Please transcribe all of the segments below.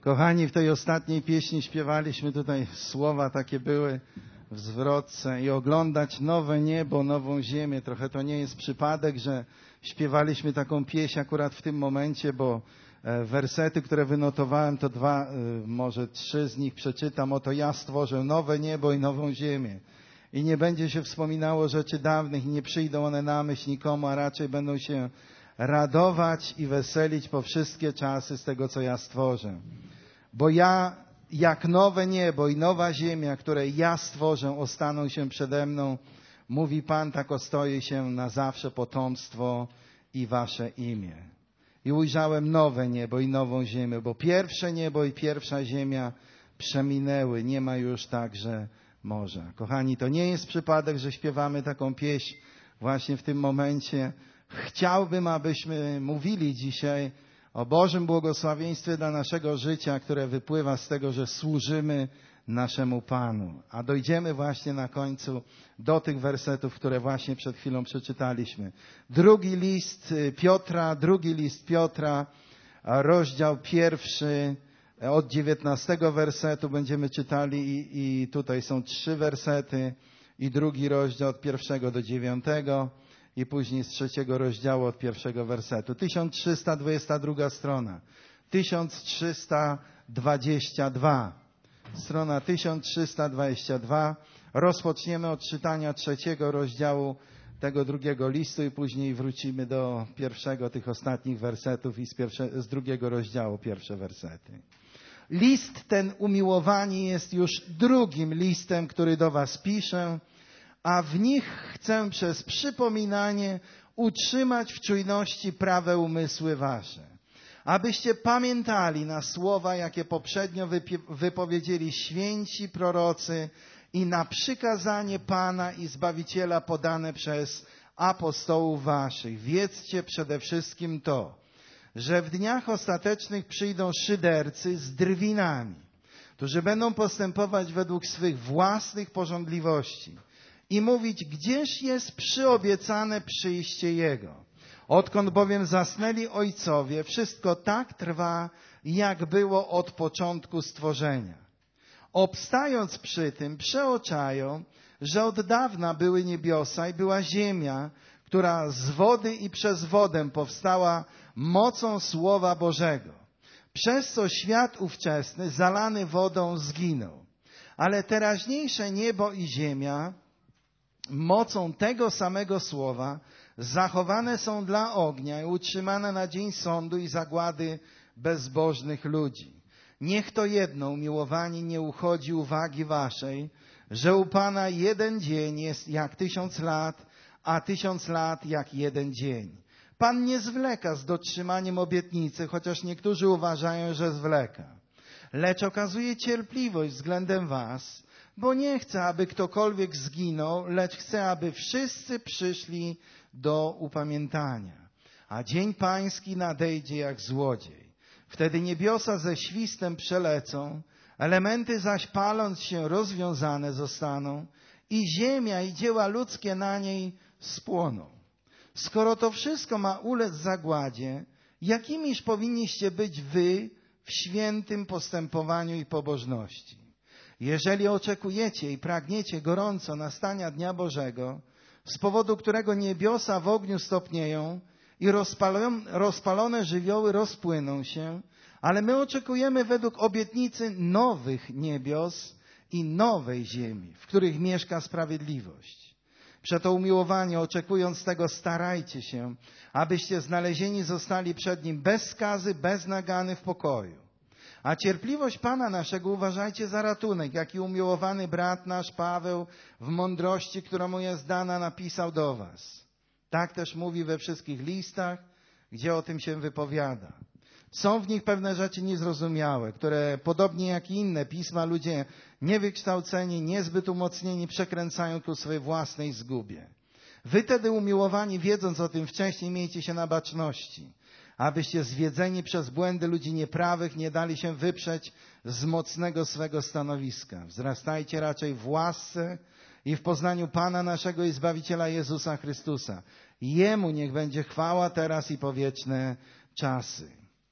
Kochani, w tej ostatniej pieśni śpiewaliśmy, tutaj słowa takie były w zwrotce i oglądać nowe niebo, nową ziemię. Trochę to nie jest przypadek, że śpiewaliśmy taką pieśń akurat w tym momencie, bo wersety, które wynotowałem, to dwa, może trzy z nich przeczytam. Oto ja stworzę nowe niebo i nową ziemię. I nie będzie się wspominało rzeczy dawnych i nie przyjdą one na myśl nikomu, a raczej będą się radować i weselić po wszystkie czasy z tego, co ja stworzę. Bo ja, jak nowe niebo i nowa ziemia, które ja stworzę, ostaną się przede mną, mówi Pan, tak ostoi się na zawsze potomstwo i wasze imię. I ujrzałem nowe niebo i nową ziemię, bo pierwsze niebo i pierwsza ziemia przeminęły, nie ma już także morza. Kochani, to nie jest przypadek, że śpiewamy taką pieśń właśnie w tym momencie. Chciałbym, abyśmy mówili dzisiaj o Bożym błogosławieństwie dla naszego życia, które wypływa z tego, że służymy naszemu Panu. A dojdziemy właśnie na końcu do tych wersetów, które właśnie przed chwilą przeczytaliśmy. Drugi list Piotra, rozdział 1, od 19 wersetu będziemy czytali i tutaj są 3 wersety i drugi rozdział od 1 do 9 i później z 3 rozdziału od 1 wersetu. 1322 strona. 1322. Strona 1322. Rozpoczniemy od czytania 3 rozdziału tego drugiego listu i później wrócimy do pierwszego tych ostatnich wersetów i z drugiego rozdziału pierwsze wersety. List ten, umiłowani, jest już drugim listem, który do was piszę, a w nich chcę przez przypominanie utrzymać w czujności prawe umysły wasze, abyście pamiętali na słowa, jakie poprzednio wypowiedzieli święci prorocy i na przykazanie Pana i Zbawiciela podane przez apostołów waszych. Wiedzcie przede wszystkim to, że w dniach ostatecznych przyjdą szydercy z drwinami, którzy będą postępować według swych własnych pożądliwości i mówić, gdzież jest przyobiecane przyjście Jego. Odkąd bowiem zasnęli ojcowie, wszystko tak trwa, jak było od początku stworzenia. Obstając przy tym, przeoczają, że od dawna były niebiosa i była ziemia, która z wody i przez wodę powstała mocą Słowa Bożego. Przez co świat ówczesny, zalany wodą, zginął. Ale teraźniejsze niebo i ziemia, mocą tego samego Słowa, zachowane są dla ognia i utrzymane na dzień sądu i zagłady bezbożnych ludzi. Niech to jedno, umiłowani, nie uchodzi uwagi waszej, że u Pana jeden dzień jest jak 1000 lat, a 1000 lat jak jeden dzień. Pan nie zwleka z dotrzymaniem obietnicy, chociaż niektórzy uważają, że zwleka. Lecz okazuje cierpliwość względem was, bo nie chce, aby ktokolwiek zginął, lecz chce, aby wszyscy przyszli do upamiętania. A dzień pański nadejdzie jak złodziej. Wtedy niebiosa ze świstem przelecą, elementy zaś paląc się rozwiązane zostaną i ziemia i dzieła ludzkie na niej spłoną. Skoro to wszystko ma ulec zagładzie, jakimiż powinniście być wy w świętym postępowaniu i pobożności? Jeżeli oczekujecie i pragniecie gorąco nastania Dnia Bożego, z powodu którego niebiosa w ogniu stopnieją i rozpalone żywioły rozpłyną się, ale my oczekujemy według obietnicy nowych niebios i nowej ziemi, w których mieszka sprawiedliwość. Przeto umiłowani, oczekując tego, starajcie się, abyście znalezieni zostali przed Nim bez skazy, bez nagany w pokoju. A cierpliwość Pana naszego uważajcie za ratunek, jaki umiłowany brat nasz Paweł w mądrości, która mu jest dana, napisał do was. Tak też mówi we wszystkich listach, gdzie o tym się wypowiada. Są w nich pewne rzeczy niezrozumiałe, które podobnie jak i inne pisma ludzie niewykształceni, niezbyt umocnieni przekręcają ku swojej własnej zgubie. Wy tedy umiłowani, wiedząc o tym wcześniej, miejcie się na baczności, abyście zwiedzeni przez błędy ludzi nieprawych nie dali się wyprzeć z mocnego swego stanowiska. Wzrastajcie raczej w łasce i w poznaniu Pana naszego i Zbawiciela Jezusa Chrystusa. Jemu niech będzie chwała teraz i po wieczne czasy.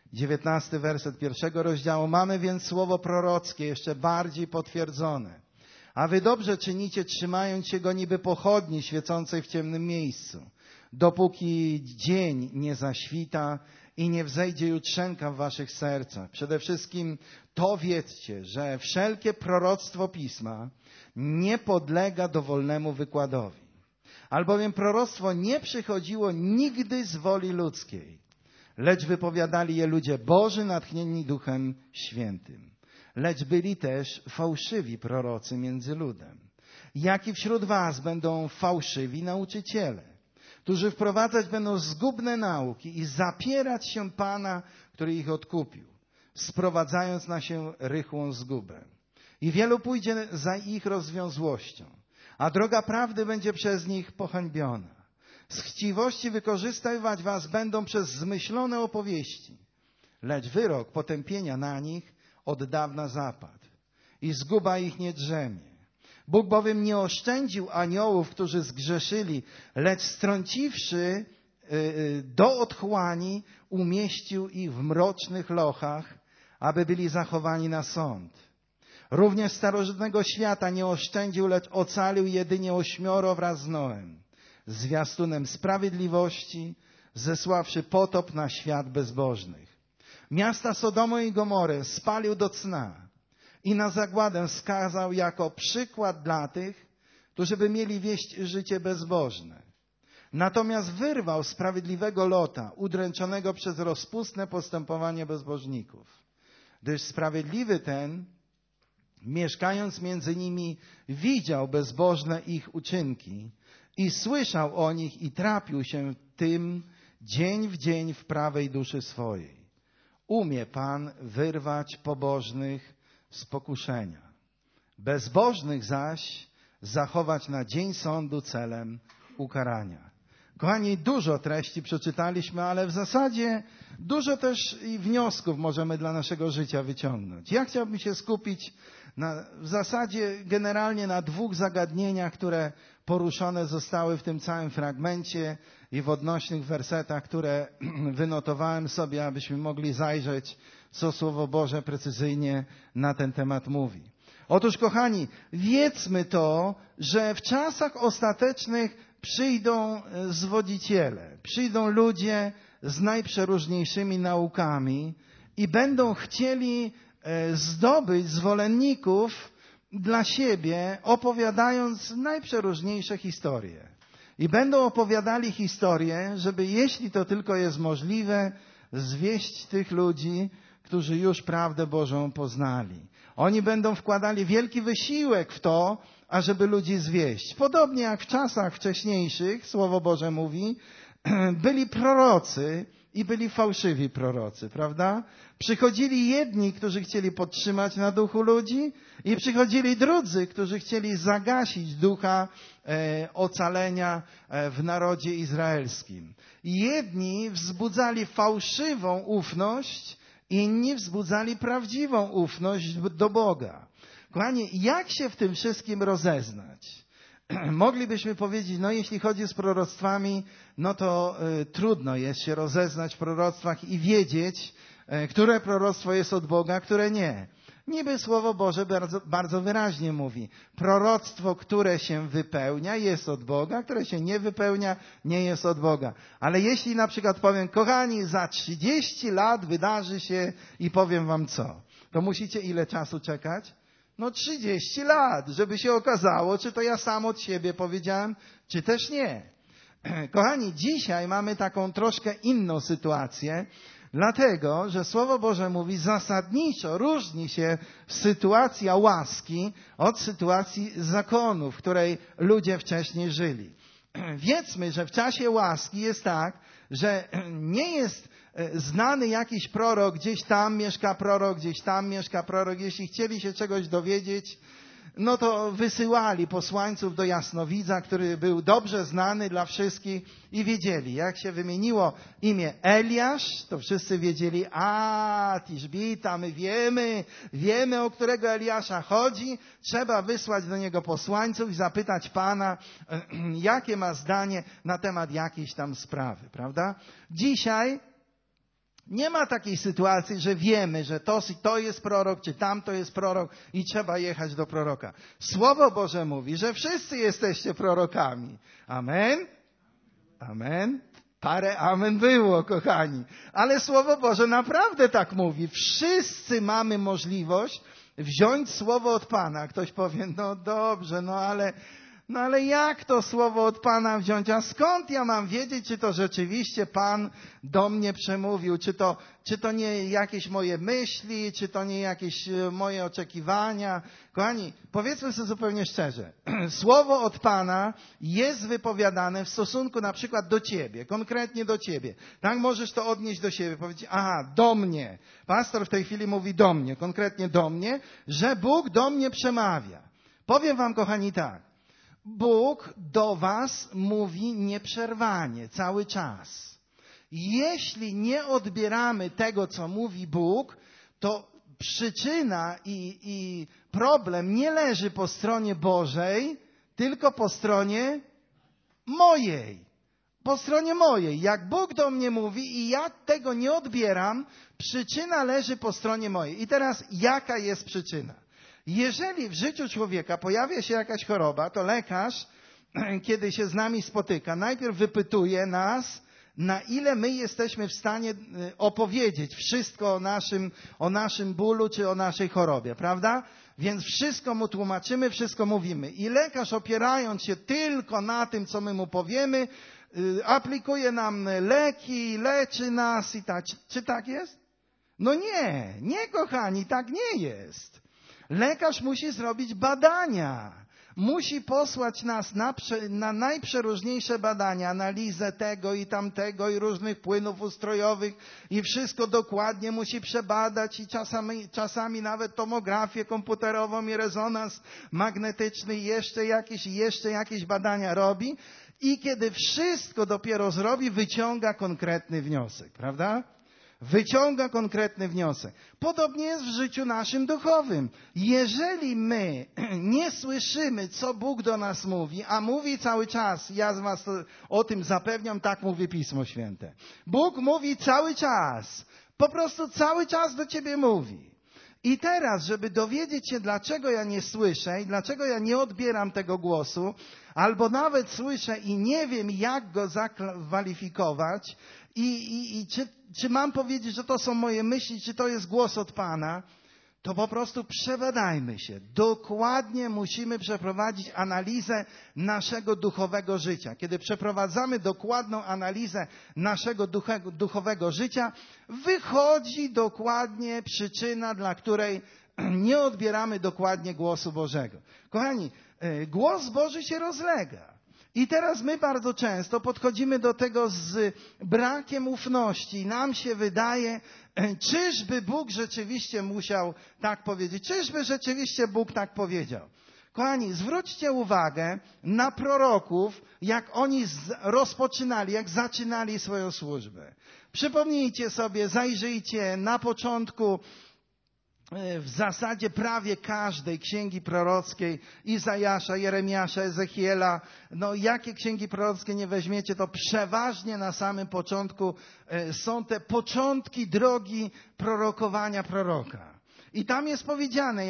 19 werset 1 rozdziału. Mamy więc słowo prorockie, jeszcze bardziej potwierdzone. A wy dobrze czynicie, trzymając się go niby pochodni świecącej w ciemnym miejscu, dopóki dzień nie zaświta i nie wzejdzie jutrzenka w waszych sercach. Przede wszystkim to wiedzcie, że wszelkie proroctwo Pisma nie podlega dowolnemu wykładowi. Albowiem proroctwo nie przychodziło nigdy z woli ludzkiej, lecz wypowiadali je ludzie Boży natchnieni Duchem Świętym. Lecz byli też fałszywi prorocy między ludem. Jak i wśród was będą fałszywi nauczyciele, którzy wprowadzać będą zgubne nauki i zapierać się Pana, który ich odkupił, sprowadzając na się rychłą zgubę. I wielu pójdzie za ich rozwiązłością, a droga prawdy będzie przez nich pohańbiona. Z chciwości wykorzystywać was będą przez zmyślone opowieści, lecz wyrok potępienia na nich od dawna zapadł i zguba ich nie drzemie. Bóg bowiem nie oszczędził aniołów, którzy zgrzeszyli, lecz strąciwszy do otchłani, umieścił ich w mrocznych lochach, aby byli zachowani na sąd. Również starożytnego świata nie oszczędził, lecz ocalił jedynie 8 wraz z Noem, zwiastunem sprawiedliwości, zesławszy potop na świat bezbożnych. Miasta Sodomu i Gomorę spalił do cna i na zagładę skazał jako przykład dla tych, którzy by mieli wieść życie bezbożne. Natomiast wyrwał sprawiedliwego Lota, udręczonego przez rozpustne postępowanie bezbożników. Gdyż sprawiedliwy ten, mieszkając między nimi, widział bezbożne ich uczynki i słyszał o nich i trapił się tym dzień w dzień w prawej duszy swojej. Umie Pan wyrwać pobożnych z pokuszenia, bezbożnych zaś zachować na dzień sądu celem ukarania. Kochani, dużo treści przeczytaliśmy, ale w zasadzie dużo też i wniosków możemy dla naszego życia wyciągnąć. Ja chciałbym się skupić w zasadzie generalnie na 2 zagadnieniach, które poruszone zostały w tym całym fragmencie i w odnośnych wersetach, które wynotowałem sobie, abyśmy mogli zajrzeć, co Słowo Boże precyzyjnie na ten temat mówi. Otóż, kochani, wiedzmy to, że w czasach ostatecznych przyjdą zwodziciele, przyjdą ludzie z najprzeróżniejszymi naukami i będą chcieli zdobyć zwolenników dla siebie, opowiadając najprzeróżniejsze historie. I będą opowiadali historie, żeby, jeśli to tylko jest możliwe, zwieść tych ludzi, którzy już prawdę Bożą poznali. Oni będą wkładali wielki wysiłek w to, ażeby ludzi zwieść. Podobnie jak w czasach wcześniejszych, Słowo Boże mówi, byli prorocy i byli fałszywi prorocy, prawda? Przychodzili jedni, którzy chcieli podtrzymać na duchu ludzi i przychodzili drudzy, którzy chcieli zagasić ducha ocalenia w narodzie izraelskim. Jedni wzbudzali fałszywą ufność, inni wzbudzali prawdziwą ufność do Boga. Kochani, jak się w tym wszystkim rozeznać? Moglibyśmy powiedzieć, no jeśli chodzi z proroctwami, no to trudno jest się rozeznać w proroctwach i wiedzieć, które proroctwo jest od Boga, które nie. Niby Słowo Boże bardzo wyraźnie mówi, proroctwo, które się wypełnia, jest od Boga, które się nie wypełnia, nie jest od Boga. Ale jeśli na przykład powiem, kochani, za 30 lat wydarzy się i powiem wam co, to musicie ile czasu czekać? No 30 lat, żeby się okazało, czy to ja sam od siebie powiedziałem, czy też nie. Kochani, dzisiaj mamy taką troszkę inną sytuację, dlatego, że Słowo Boże mówi, zasadniczo różni się sytuacja łaski od sytuacji zakonu, w której ludzie wcześniej żyli. Wiedzmy, że w czasie łaski jest tak, że nie jest znany jakiś prorok, gdzieś tam mieszka prorok, gdzieś tam mieszka prorok. Jeśli chcieli się czegoś dowiedzieć, no to wysyłali posłańców do jasnowidza, który był dobrze znany dla wszystkich i wiedzieli. Jak się wymieniło imię Eliasz, to wszyscy wiedzieli, Tiszbita, my wiemy, o którego Eliasza chodzi. Trzeba wysłać do niego posłańców i zapytać Pana, jakie ma zdanie na temat jakiejś tam sprawy, prawda? Dzisiaj Nie ma takiej sytuacji, że wiemy, że to jest prorok, czy tamto jest prorok i trzeba jechać do proroka. Słowo Boże mówi, że wszyscy jesteście prorokami. Amen? Amen? Parę amen było, kochani. Ale Słowo Boże naprawdę tak mówi. Wszyscy mamy możliwość wziąć słowo od Pana. Ktoś powie, no dobrze, no ale jak to słowo od Pana wziąć? A skąd ja mam wiedzieć, czy to rzeczywiście Pan do mnie przemówił? Czy to nie jakieś moje myśli, czy to nie jakieś moje oczekiwania? Kochani, powiedzmy sobie zupełnie szczerze. Słowo od Pana jest wypowiadane w stosunku na przykład do ciebie, konkretnie do ciebie. Tak możesz to odnieść do siebie, powiedzieć, aha, do mnie. Pastor w tej chwili mówi do mnie, konkretnie do mnie, że Bóg do mnie przemawia. Powiem wam, kochani, tak. Bóg do was mówi nieprzerwanie, cały czas. Jeśli nie odbieramy tego, co mówi Bóg, to przyczyna i problem nie leży po stronie Bożej, tylko po stronie mojej. Po stronie mojej. Jak Bóg do mnie mówi i ja tego nie odbieram, przyczyna leży po stronie mojej. I teraz jaka jest przyczyna? Jeżeli w życiu człowieka pojawia się jakaś choroba, to lekarz, kiedy się z nami spotyka, najpierw wypytuje nas, na ile my jesteśmy w stanie opowiedzieć wszystko o naszym bólu czy o naszej chorobie, prawda? Więc wszystko mu tłumaczymy, wszystko mówimy. I lekarz, opierając się tylko na tym, co my mu powiemy, aplikuje nam leki, leczy nas i tak. Czy tak jest? No nie, kochani, tak nie jest. Lekarz musi zrobić badania. Musi posłać nas na najprzeróżniejsze badania, analizę tego i tamtego i różnych płynów ustrojowych i wszystko dokładnie musi przebadać i czasami nawet tomografię komputerową i rezonans magnetyczny i jeszcze jakieś badania robi i kiedy wszystko dopiero zrobi, wyciąga konkretny wniosek, prawda? Wyciąga konkretny wniosek. Podobnie jest w życiu naszym duchowym. Jeżeli my nie słyszymy, co Bóg do nas mówi, a mówi cały czas, ja was o tym zapewniam, tak mówi Pismo Święte. Bóg mówi cały czas. Po prostu cały czas do ciebie mówi. I teraz, żeby dowiedzieć się, dlaczego ja nie słyszę i dlaczego ja nie odbieram tego głosu, albo nawet słyszę i nie wiem, jak go zakwalifikować i czy mam powiedzieć, że to są moje myśli, czy to jest głos od Pana, to po prostu przebadajmy się. Dokładnie musimy przeprowadzić analizę naszego duchowego życia. Kiedy przeprowadzamy dokładną analizę naszego duchowego życia, wychodzi dokładnie przyczyna, dla której nie odbieramy dokładnie głosu Bożego. Kochani, głos Boży się rozlega. I teraz my bardzo często podchodzimy do tego z brakiem ufności. Nam się wydaje, czyżby Bóg rzeczywiście musiał tak powiedzieć? Czyżby rzeczywiście Bóg tak powiedział? Kochani, zwróćcie uwagę na proroków, jak oni rozpoczynali, jak zaczynali swoją służbę. Przypomnijcie sobie, zajrzyjcie na początku w zasadzie prawie każdej księgi prorockiej, Izajasza, Jeremiasza, Ezechiela, no jakie księgi prorockie nie weźmiecie, to przeważnie na samym początku są te początki drogi prorokowania proroka. I tam jest powiedziane,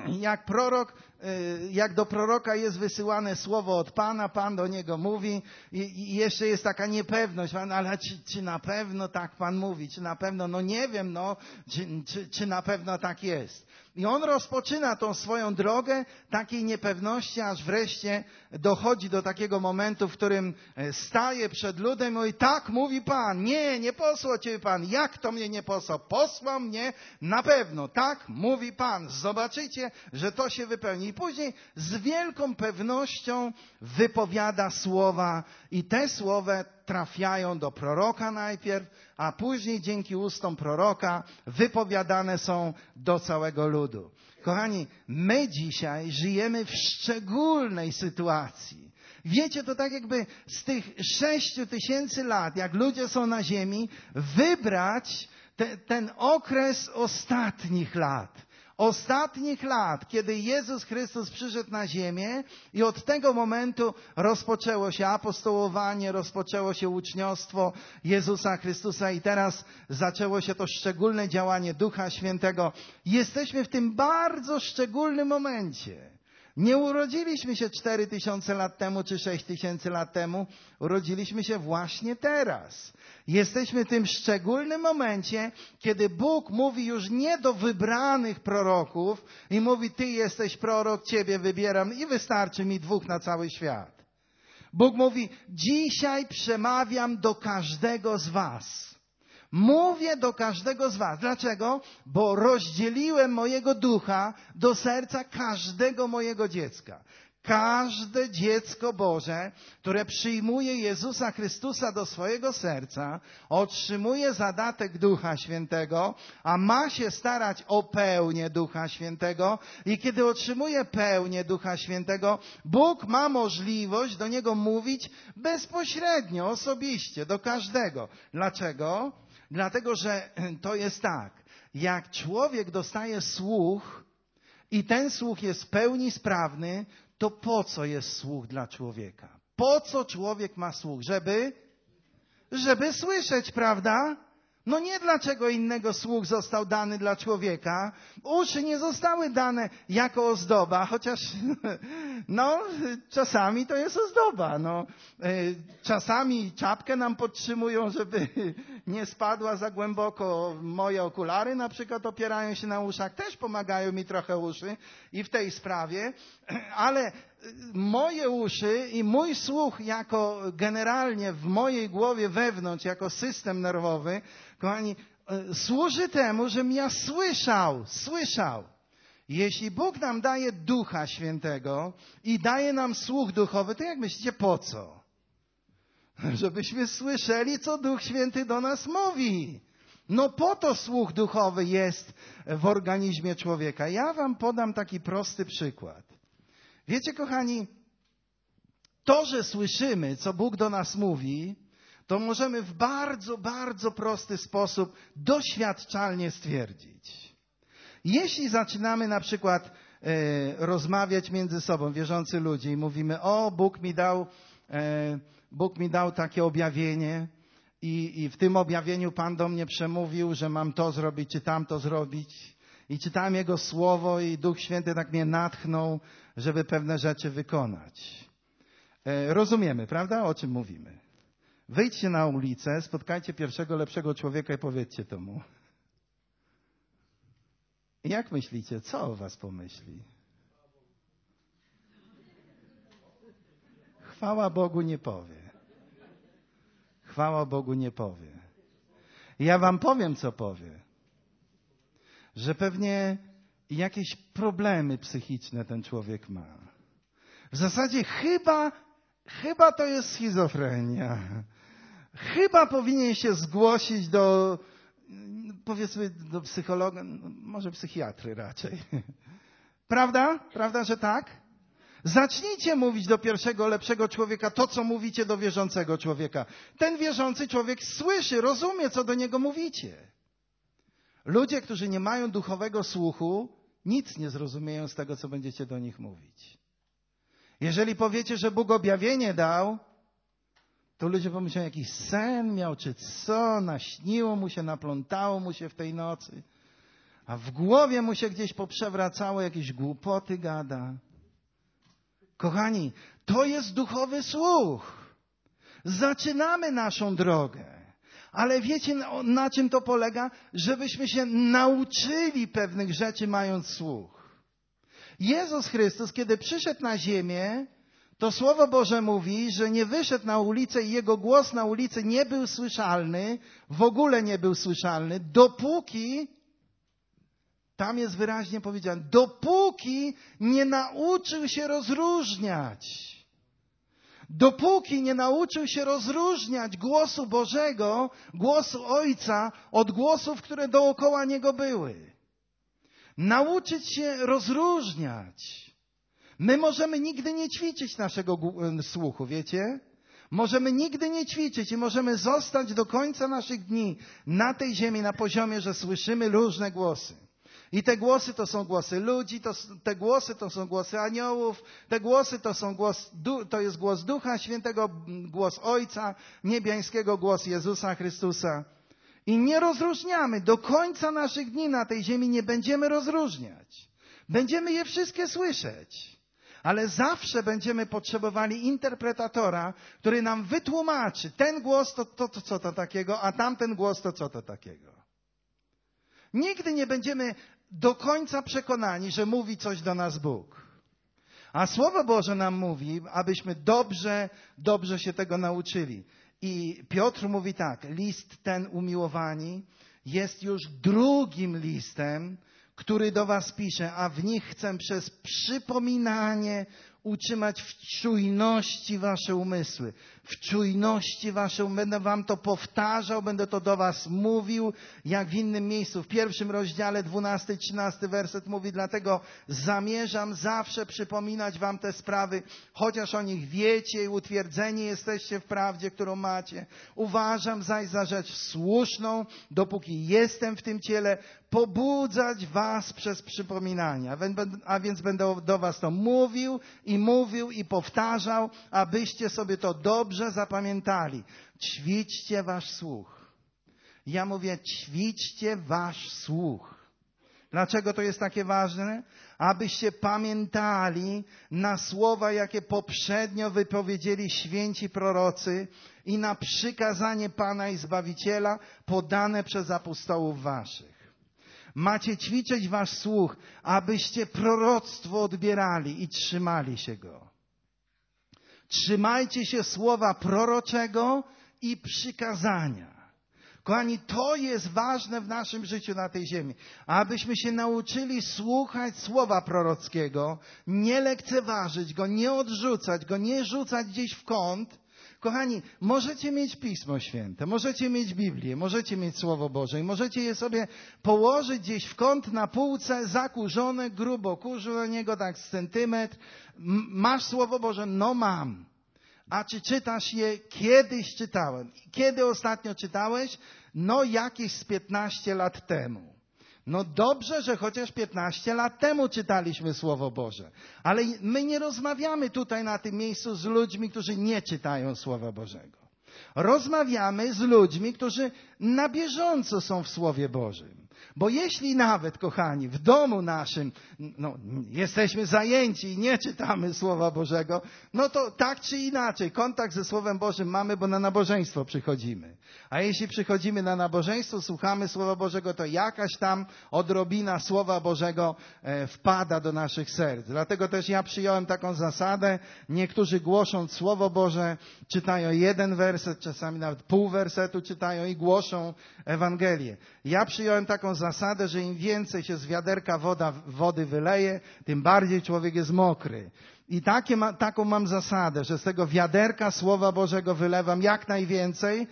jak do proroka jest wysyłane słowo od Pana, Pan do niego mówi i jeszcze jest taka niepewność, ale czy na pewno tak Pan mówi, czy na pewno, no nie wiem, czy na pewno tak jest. I on rozpoczyna tą swoją drogę takiej niepewności, aż wreszcie dochodzi do takiego momentu, w którym staje przed ludem i mówi, tak mówi Pan, nie posłał Ciebie Pan, jak to mnie nie posłał? Posłał mnie na pewno, tak mówi Pan, zobaczycie, że to się wypełni. I później z wielką pewnością wypowiada słowa i te słowa trafiają do proroka najpierw, a później dzięki ustom proroka wypowiadane są do całego ludu. Kochani, my dzisiaj żyjemy w szczególnej sytuacji. Wiecie, to tak jakby z tych 6000 lat, jak ludzie są na ziemi, wybrać ten okres ostatnich lat. ostatnich lat, kiedy Jezus Chrystus przyszedł na ziemię i od tego momentu rozpoczęło się apostołowanie, rozpoczęło się uczniostwo Jezusa Chrystusa i teraz zaczęło się to szczególne działanie Ducha Świętego. Jesteśmy w tym bardzo szczególnym momencie. Nie urodziliśmy się 4000 lat temu czy 6000 lat temu. Urodziliśmy się właśnie teraz. Jesteśmy w tym szczególnym momencie, kiedy Bóg mówi już nie do wybranych proroków i mówi, ty jesteś prorok, ciebie wybieram i wystarczy mi 2 na cały świat. Bóg mówi, dzisiaj przemawiam do każdego z was. Mówię do każdego z was. Dlaczego? Bo rozdzieliłem mojego ducha do serca każdego mojego dziecka. Każde dziecko Boże, które przyjmuje Jezusa Chrystusa do swojego serca, otrzymuje zadatek Ducha Świętego, a ma się starać o pełnię Ducha Świętego. I kiedy otrzymuje pełnię Ducha Świętego, Bóg ma możliwość do niego mówić bezpośrednio, osobiście, do każdego. Dlaczego? Dlatego, że to jest tak, jak człowiek dostaje słuch i ten słuch jest w pełni sprawny, to po co jest słuch dla człowieka? Po co człowiek ma słuch? Żeby słyszeć, prawda? No nie dlaczego innego słuch został dany dla człowieka. Uszy nie zostały dane jako ozdoba, chociaż no czasami to jest ozdoba. No. Czasami czapkę nam podtrzymują, żeby nie spadła za głęboko. Moje okulary na przykład opierają się na uszach, też pomagają mi trochę uszy i w tej sprawie, ale moje uszy i mój słuch jako generalnie w mojej głowie wewnątrz, jako system nerwowy, kochani, służy temu, żebym ja słyszał. Jeśli Bóg nam daje Ducha Świętego i daje nam słuch duchowy, to jak myślicie, po co? Żebyśmy słyszeli, co Duch Święty do nas mówi. No po to słuch duchowy jest w organizmie człowieka. Ja wam podam taki prosty przykład. Wiecie, kochani, to, że słyszymy, co Bóg do nas mówi, to możemy w bardzo, bardzo prosty sposób doświadczalnie stwierdzić. Jeśli zaczynamy na przykład rozmawiać między sobą, wierzący ludzie, i mówimy, o, Bóg mi dał takie objawienie i w tym objawieniu Pan do mnie przemówił, że mam to zrobić, czy tamto zrobić. I czytałem Jego Słowo i Duch Święty tak mnie natchnął, żeby pewne rzeczy wykonać. Rozumiemy, prawda? O czym mówimy? Wyjdźcie na ulicę, spotkajcie pierwszego lepszego człowieka i powiedzcie to mu. Jak myślicie, co o was pomyśli? Chwała Bogu nie powie. Chwała Bogu nie powie. Ja wam powiem, co powie. Że pewnie jakieś problemy psychiczne ten człowiek ma. W zasadzie chyba to jest schizofrenia. Chyba powinien się zgłosić powiedzmy, do psychologa, może psychiatry raczej. Prawda? Prawda, że tak? Zacznijcie mówić do pierwszego, lepszego człowieka to, co mówicie do wierzącego człowieka. Ten wierzący człowiek słyszy, rozumie, co do niego mówicie. Ludzie, którzy nie mają duchowego słuchu, nic nie zrozumieją z tego, co będziecie do nich mówić. Jeżeli powiecie, że Bóg objawienie dał, to ludzie pomyślą, jakiś sen miał, czy co, naśniło mu się, naplątało mu się w tej nocy, a w głowie mu się gdzieś poprzewracało, jakieś głupoty gada. Kochani, to jest duchowy słuch. Zaczynamy naszą drogę. Ale wiecie, na czym to polega? Żebyśmy się nauczyli pewnych rzeczy, mając słuch. Jezus Chrystus, kiedy przyszedł na ziemię, to Słowo Boże mówi, że nie wyszedł na ulicę i Jego głos na ulicy nie był słyszalny, w ogóle nie był słyszalny, dopóki, tam jest wyraźnie powiedziane, dopóki nie nauczył się rozróżniać. Dopóki nie nauczył się rozróżniać głosu Bożego, głosu Ojca od głosów, które dookoła Niego były. Nauczyć się rozróżniać. My możemy nigdy nie ćwiczyć naszego słuchu, wiecie? Możemy nigdy nie ćwiczyć i możemy zostać do końca naszych dni na tej ziemi, na poziomie, że słyszymy różne głosy. I te głosy to są głosy ludzi, te głosy to są głosy aniołów, te głosy to jest głos Ducha Świętego, głos Ojca Niebiańskiego, głos Jezusa Chrystusa. I nie rozróżniamy. Do końca naszych dni na tej ziemi nie będziemy rozróżniać. Będziemy je wszystkie słyszeć. Ale zawsze będziemy potrzebowali interpretatora, który nam wytłumaczy, ten głos to co to takiego, a tamten głos to co to takiego. Nigdy nie będziemy do końca przekonani, że mówi coś do nas Bóg. A Słowo Boże nam mówi, abyśmy dobrze się tego nauczyli. I Piotr mówi tak, list ten, umiłowani, jest już drugim listem, który do was pisze, a w nich chcę przez przypominanie utrzymać w czujności wasze umysły. W czujności wasze, będę wam to powtarzał, będę to do was mówił, jak w innym miejscu. W 1 rozdziale 12-13 werset mówi, dlatego zamierzam zawsze przypominać wam te sprawy, chociaż o nich wiecie i utwierdzeni jesteście w prawdzie, którą macie. Uważam zaś za rzecz słuszną, dopóki jestem w tym ciele, pobudzać was przez przypominania. A więc będę do was to mówił i powtarzał, abyście sobie to dobrze zapamiętali. Ćwiczcie wasz słuch. Ja mówię, ćwiczcie wasz słuch. Dlaczego to jest takie ważne? Abyście pamiętali na słowa, jakie poprzednio wypowiedzieli święci prorocy i na przykazanie Pana i Zbawiciela podane przez apostołów waszych. Macie ćwiczyć wasz słuch, abyście proroctwo odbierali i trzymali się go. Trzymajcie się słowa proroczego i przykazania. Kochani, to jest ważne w naszym życiu na tej ziemi. Abyśmy się nauczyli słuchać słowa prorockiego, nie lekceważyć go, nie odrzucać go, nie rzucać gdzieś w kąt. Kochani, możecie mieć Pismo Święte, możecie mieć Biblię, możecie mieć Słowo Boże i możecie je sobie położyć gdzieś w kąt na półce, zakurzone, grubo kurzu na niego, tak z centymetr. Masz Słowo Boże? No mam. A czy czytasz je? Kiedyś czytałem. Kiedy ostatnio czytałeś? No jakieś z 15 lat temu. No dobrze, że chociaż 15 lat temu czytaliśmy Słowo Boże. Ale my nie rozmawiamy tutaj na tym miejscu z ludźmi, którzy nie czytają Słowa Bożego. Rozmawiamy z ludźmi, którzy na bieżąco są w Słowie Bożym. Bo jeśli nawet, kochani, w domu naszym jesteśmy zajęci i nie czytamy Słowa Bożego, no to tak czy inaczej kontakt ze Słowem Bożym mamy, bo na nabożeństwo przychodzimy. A jeśli przychodzimy na nabożeństwo, słuchamy Słowa Bożego, to jakaś tam odrobina Słowa Bożego wpada do naszych serc. Dlatego też ja przyjąłem taką zasadę, niektórzy głosząc Słowo Boże czytają jeden werset, czasami nawet pół wersetu czytają i głoszą Ewangelię. Ja przyjąłem taką zasadę, że im więcej się z wiaderka wody wyleje, tym bardziej człowiek jest mokry. I taką mam zasadę, że z tego wiaderka Słowa Bożego wylewam jak najwięcej,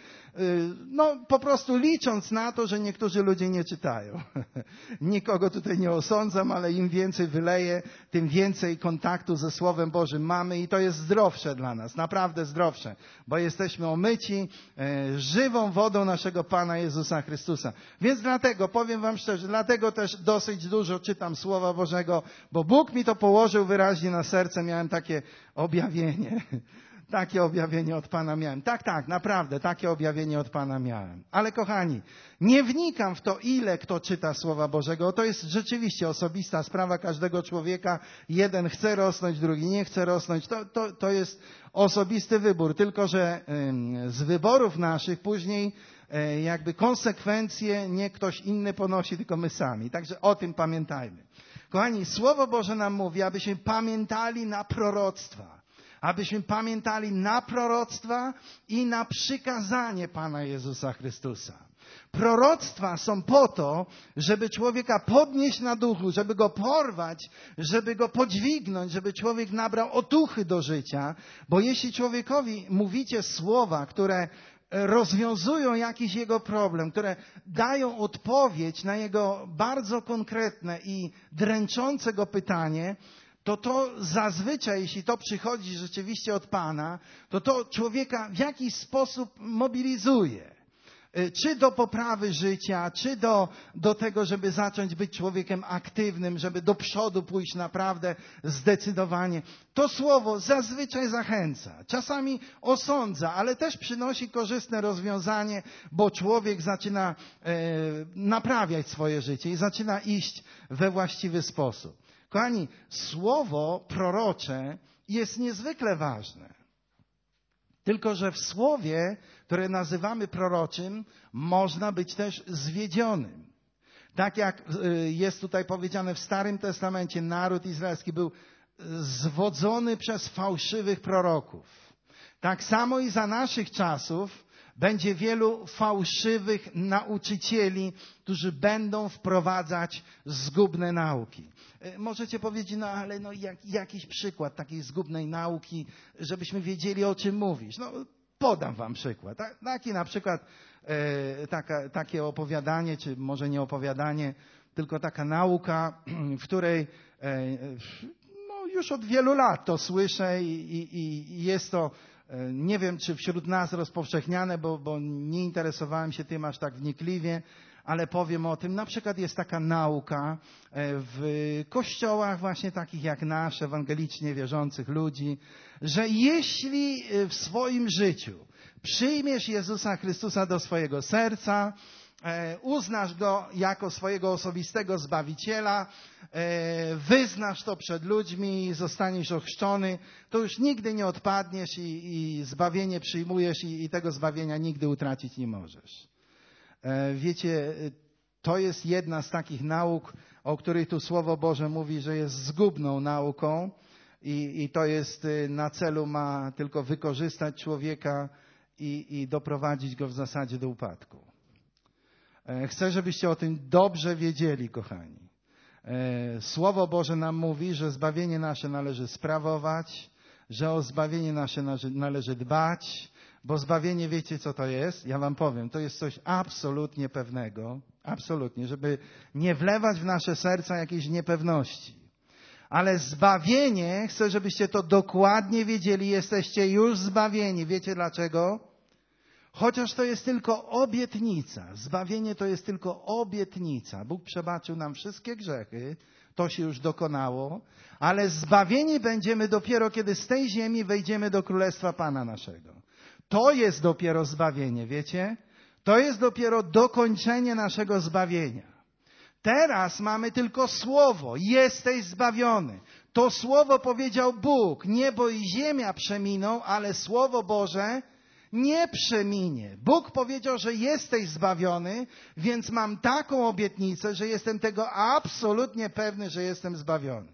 po prostu licząc na to, że niektórzy ludzie nie czytają. Nikogo tutaj nie osądzam, ale im więcej wyleję, tym więcej kontaktu ze Słowem Bożym mamy i to jest zdrowsze dla nas, naprawdę zdrowsze, bo jesteśmy omyci żywą wodą naszego Pana Jezusa Chrystusa. Więc dlatego, powiem wam szczerze, dlatego też dosyć dużo czytam Słowa Bożego, bo Bóg mi to położył wyraźnie na serce, miałem takie objawienie. Takie objawienie od Pana miałem. Tak, naprawdę, takie objawienie od Pana miałem. Ale kochani, nie wnikam w to, ile kto czyta Słowa Bożego. To jest rzeczywiście osobista sprawa każdego człowieka. Jeden chce rosnąć, drugi nie chce rosnąć. To jest osobisty wybór. Tylko że z wyborów naszych później jakby konsekwencje nie ktoś inny ponosi, tylko my sami. Także o tym pamiętajmy. Kochani, Słowo Boże nam mówi, abyśmy pamiętali na proroctwa. Abyśmy pamiętali na proroctwa i na przykazanie Pana Jezusa Chrystusa. Proroctwa są po to, żeby człowieka podnieść na duchu, żeby go porwać, żeby go podźwignąć, żeby człowiek nabrał otuchy do życia. Bo jeśli człowiekowi mówicie słowa, które rozwiązują jakiś jego problem, które dają odpowiedź na jego bardzo konkretne i dręczące go pytanie, to zazwyczaj, jeśli to przychodzi rzeczywiście od Pana, to człowieka w jakiś sposób mobilizuje. czy do poprawy życia, czy do tego, żeby zacząć być człowiekiem aktywnym, żeby do przodu pójść naprawdę zdecydowanie. To słowo zazwyczaj zachęca, czasami osądza, ale też przynosi korzystne rozwiązanie, bo człowiek zaczyna naprawiać swoje życie i zaczyna iść we właściwy sposób. Kochani, słowo prorocze jest niezwykle ważne. Tylko że w słowie, które nazywamy proroczym, można być też zwiedzionym. Tak jak jest tutaj powiedziane w Starym Testamencie, naród izraelski był zwodzony przez fałszywych proroków. Tak samo i za naszych czasów będzie wielu fałszywych nauczycieli, którzy będą wprowadzać zgubne nauki. Możecie powiedzieć, ale jakiś przykład takiej zgubnej nauki, żebyśmy wiedzieli, o czym mówisz. Podam wam przykład. Taki na przykład takie opowiadanie, czy może nie opowiadanie, tylko taka nauka, w której już od wielu lat to słyszę i jest to, nie wiem, czy wśród nas rozpowszechniane, bo nie interesowałem się tym aż tak wnikliwie, ale powiem o tym. Na przykład jest taka nauka w kościołach właśnie takich jak nasz, ewangelicznie wierzących ludzi, że jeśli w swoim życiu przyjmiesz Jezusa Chrystusa do swojego serca, uznasz Go jako swojego osobistego Zbawiciela, wyznasz to przed ludźmi i zostaniesz ochrzczony, to już nigdy nie odpadniesz i zbawienie przyjmujesz i tego zbawienia nigdy utracić nie możesz. Wiecie, to jest jedna z takich nauk, o których tu Słowo Boże mówi, że jest zgubną nauką i to jest na celu, ma tylko wykorzystać człowieka i doprowadzić go w zasadzie do upadku. Chcę, żebyście o tym dobrze wiedzieli, kochani. Słowo Boże nam mówi, że zbawienie nasze należy sprawować, że o zbawienie nasze należy dbać, bo zbawienie, wiecie co to jest? Ja wam powiem, to jest coś absolutnie pewnego, absolutnie, żeby nie wlewać w nasze serca jakiejś niepewności. Ale zbawienie, chcę, żebyście to dokładnie wiedzieli, jesteście już zbawieni. Wiecie dlaczego? Chociaż to jest tylko obietnica. Zbawienie to jest tylko obietnica. Bóg przebaczył nam wszystkie grzechy. To się już dokonało. Ale zbawieni będziemy dopiero, kiedy z tej ziemi wejdziemy do Królestwa Pana naszego. To jest dopiero zbawienie, wiecie? To jest dopiero dokończenie naszego zbawienia. Teraz mamy tylko słowo. Jesteś zbawiony. To słowo powiedział Bóg. Niebo i ziemia przeminą, ale Słowo Boże nie przeminie. Bóg powiedział, że jesteś zbawiony, więc mam taką obietnicę, że jestem tego absolutnie pewny, że jestem zbawiony.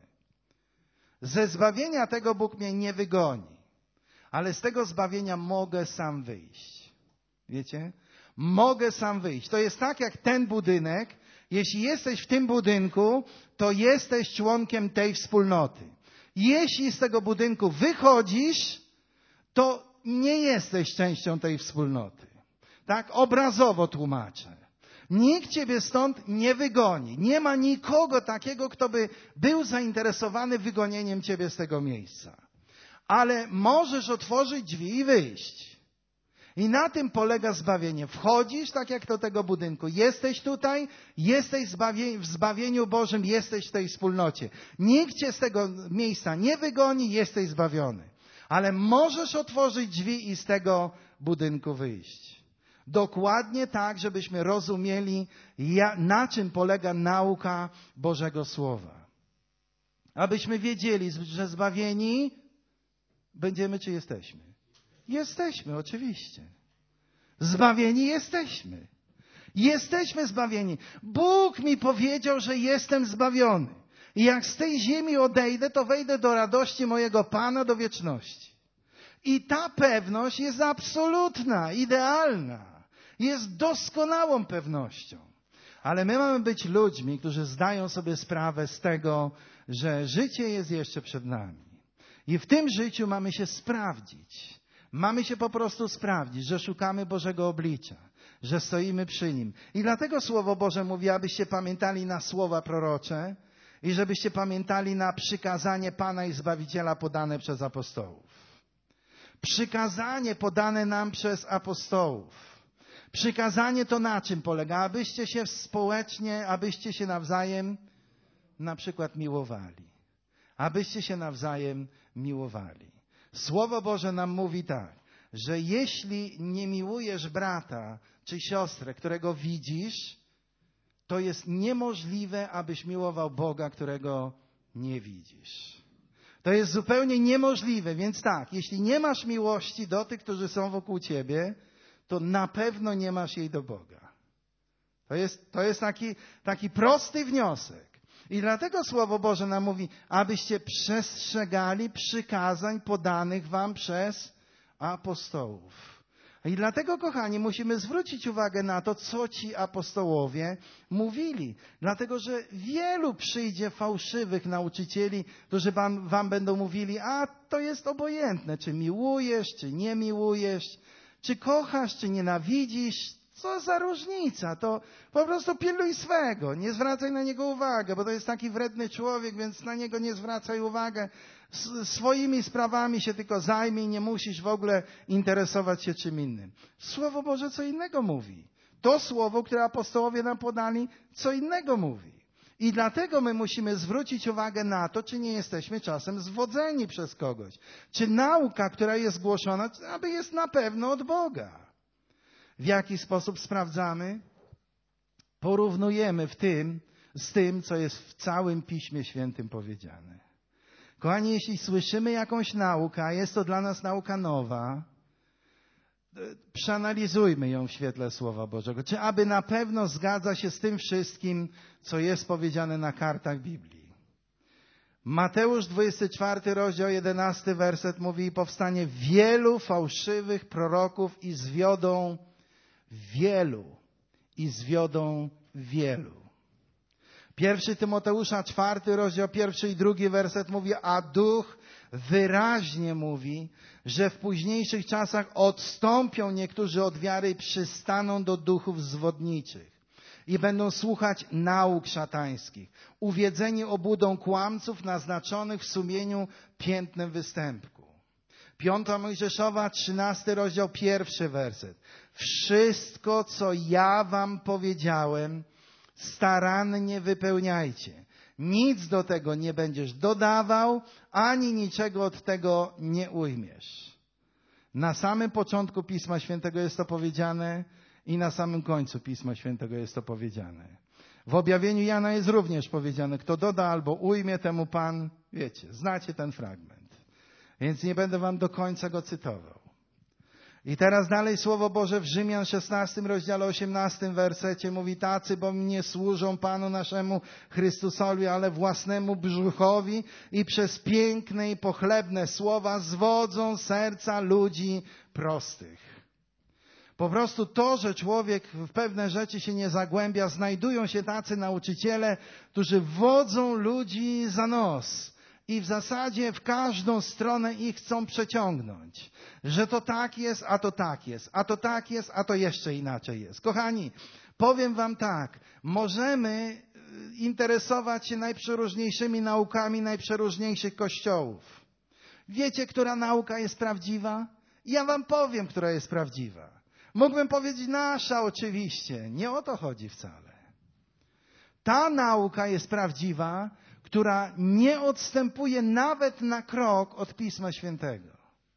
Ze zbawienia tego Bóg mnie nie wygoni, ale z tego zbawienia mogę sam wyjść. Wiecie? Mogę sam wyjść. To jest tak jak ten budynek. Jeśli jesteś w tym budynku, to jesteś członkiem tej wspólnoty. Jeśli z tego budynku wychodzisz, to nie jesteś częścią tej wspólnoty. Tak obrazowo tłumaczę. Nikt ciebie stąd nie wygoni. Nie ma nikogo takiego, kto by był zainteresowany wygonieniem ciebie z tego miejsca. Ale możesz otworzyć drzwi i wyjść. I na tym polega zbawienie. Wchodzisz tak jak do tego budynku. Jesteś tutaj, jesteś w zbawieniu Bożym, jesteś w tej wspólnocie. Nikt cię z tego miejsca nie wygoni, jesteś zbawiony. Ale możesz otworzyć drzwi i z tego budynku wyjść. Dokładnie tak, żebyśmy rozumieli, na czym polega nauka Bożego Słowa. Abyśmy wiedzieli, że zbawieni będziemy, czy jesteśmy? Jesteśmy, oczywiście. Zbawieni jesteśmy. Jesteśmy zbawieni. Bóg mi powiedział, że jestem zbawiony. I jak z tej ziemi odejdę, to wejdę do radości mojego Pana do wieczności. I ta pewność jest absolutna, idealna. Jest doskonałą pewnością. Ale my mamy być ludźmi, którzy zdają sobie sprawę z tego, że życie jest jeszcze przed nami. I w tym życiu mamy się sprawdzić. Mamy się po prostu sprawdzić, że szukamy Bożego oblicza, że stoimy przy Nim. I dlatego Słowo Boże mówi, abyście pamiętali na słowa prorocze i żebyście pamiętali na przykazanie Pana i Zbawiciela podane przez apostołów. Przykazanie podane nam przez apostołów. Przykazanie to na czym polega? Abyście się społecznie, abyście się nawzajem na przykład miłowali. Abyście się nawzajem miłowali. Słowo Boże nam mówi tak, że jeśli nie miłujesz brata czy siostrę, którego widzisz, to jest niemożliwe, abyś miłował Boga, którego nie widzisz. To jest zupełnie niemożliwe, więc tak, jeśli nie masz miłości do tych, którzy są wokół ciebie, to na pewno nie masz jej do Boga. To jest taki prosty wniosek. I dlatego Słowo Boże nam mówi, abyście przestrzegali przykazań podanych wam przez apostołów. I dlatego, kochani, musimy zwrócić uwagę na to, co ci apostołowie mówili. Dlatego, że wielu przyjdzie fałszywych nauczycieli, którzy wam będą mówili, a to jest obojętne, czy miłujesz, czy nie miłujesz, czy kochasz, czy nienawidzisz. Co za różnica? To po prostu pilnuj swego. Nie zwracaj na niego uwagi, bo to jest taki wredny człowiek, więc na niego nie zwracaj uwagi. Swoimi sprawami się tylko zajmij, nie musisz w ogóle interesować się czym innym. Słowo Boże co innego mówi. To słowo, które apostołowie nam podali, co innego mówi. I dlatego my musimy zwrócić uwagę na to, czy nie jesteśmy czasem zwodzeni przez kogoś. Czy nauka, która jest głoszona, aby jest na pewno od Boga. W jaki sposób sprawdzamy? Porównujemy z tym, co jest w całym Piśmie Świętym powiedziane. Kochani, jeśli słyszymy jakąś naukę, a jest to dla nas nauka nowa, przeanalizujmy ją w świetle Słowa Bożego. Czy aby na pewno zgadza się z tym wszystkim, co jest powiedziane na kartach Biblii. Mateusz 24, rozdział 11, werset mówi: i powstanie wielu fałszywych proroków i zwiodą wielu. 1 Tymoteusza 4, rozdział 1 i 2 werset mówi, a Duch wyraźnie mówi, że w późniejszych czasach odstąpią niektórzy od wiary i przystaną do duchów zwodniczych i będą słuchać nauk szatańskich, uwiedzeni obłudą kłamców naznaczonych w sumieniu piętnem występku. 5 Mojżeszowa, 13 rozdział, 1 werset. Wszystko, co ja wam powiedziałem, starannie wypełniajcie. Nic do tego nie będziesz dodawał, ani niczego od tego nie ujmiesz. Na samym początku Pisma Świętego jest to powiedziane i na samym końcu Pisma Świętego jest to powiedziane. W objawieniu Jana jest również powiedziane, kto doda albo ujmie, temu Pan, wiecie, znacie ten fragment. Więc nie będę wam do końca go cytował. I teraz dalej Słowo Boże w Rzymian 16, rozdziale 18 wersecie mówi, tacy bowiem nie służą Panu naszemu Chrystusowi, ale własnemu brzuchowi i przez piękne i pochlebne słowa zwodzą serca ludzi prostych. Po prostu to, że człowiek w pewne rzeczy się nie zagłębia, znajdują się tacy nauczyciele, którzy wodzą ludzi za nos. I w zasadzie w każdą stronę ich chcą przeciągnąć. Że to tak jest, a to tak jest. A to tak jest, a to jeszcze inaczej jest. Kochani, powiem wam tak. Możemy interesować się najprzeróżniejszymi naukami najprzeróżniejszych kościołów. Wiecie, która nauka jest prawdziwa? Ja wam powiem, która jest prawdziwa. Mógłbym powiedzieć nasza oczywiście. Nie o to chodzi wcale. Ta nauka jest prawdziwa, która nie odstępuje nawet na krok od Pisma Świętego.